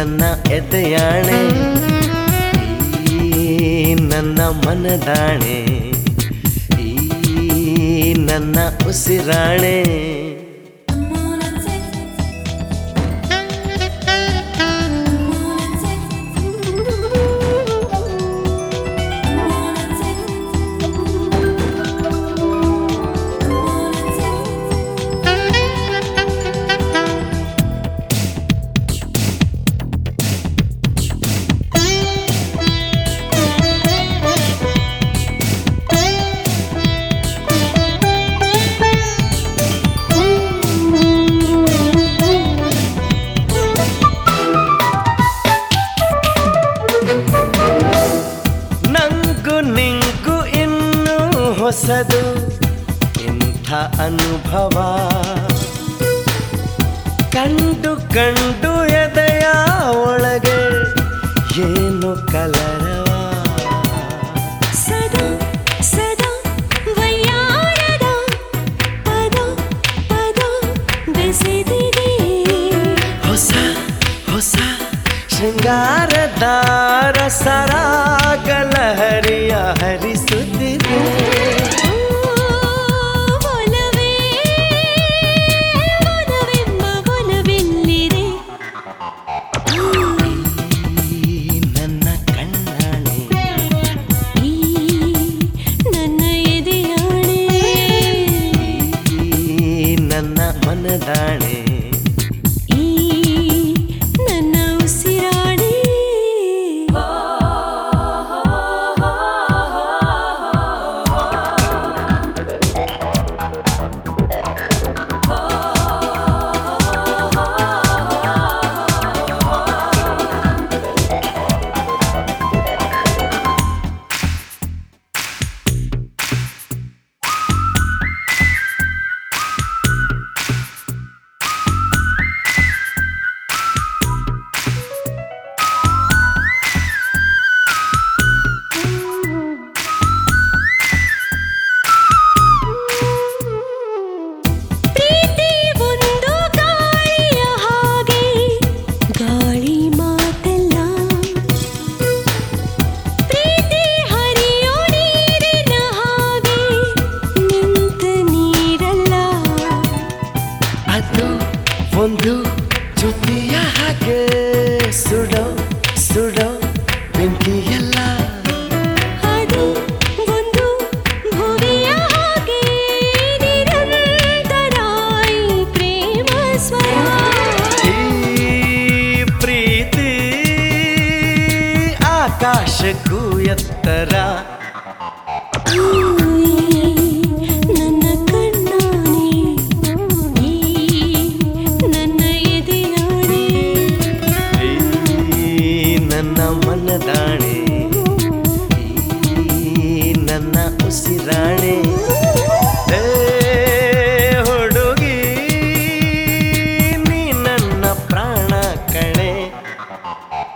ನನ್ನ ಎದೆಯಾಣೆ, ಈ ನನ್ನ ಮನದಾಣೆ, ಈ ನನ್ನ ಉಸಿರಾಣೆ. ನಿಂಗು ಇನ್ನೂ ಹೊಸದು ಇಂಥ ಅನುಭವ, ಕಂಡು ಕಂಡು ಎದೆಯ ಒಳಗೆ ಏನು ಕಲರವ. ಸದಾ ಸದಾ ವಯ್ಯಾರದ ಪದ ಪದ ಬೆಸೆದಿದೆ, ಹೊಸ ಹೊಸ ಶೃಂಗಾರದ ರಸರಾಗಲಹರಿಯ ಹರಿಸುತ್ತಿದೆ. ಒಲವೇ ಒಲವೆಂಬ ಒಲವೆಲ್ಲಿದೆ, ನನ್ನ ಕಣ್ಣಾಣೆ, ಈ ನನ್ನ ಎದೆಯಾಣೆ, ಈ ನನ್ನ ಮನದಾಣೆ, ಈ ನನ್ನ ಉಸಿರಾಣೆ. ಒಂದು ಜೊತೆಯ ಹಾಗೆ ಸುಡೋ ಸುಡೋ ಬೆಂಕಿಯಲ್ಲ, ಅದು ಒಂದು ಭುವಿಯ ಹಾಗೆ ನಿರಂತರ ಪ್ರೇಮ ಸ್ವರ. ಈ ಪ್ರೀತಿ ಆಕಾಶಕ್ಕೂ ಎತ್ತರ, ನನ್ನ ಕಣ್ಣಾಣೆ, ಈ ನನ್ನ ಎದೆಯಾಣೆ, ಈ ನನ್ನ ಮನದಾಣೆ, ಈ ನನ್ನ ಉಸಿರಾಣೆ. ಹುಡುಗಿ ನೀ ನನ್ನ ಪ್ರಾಣ ಕಣೆ.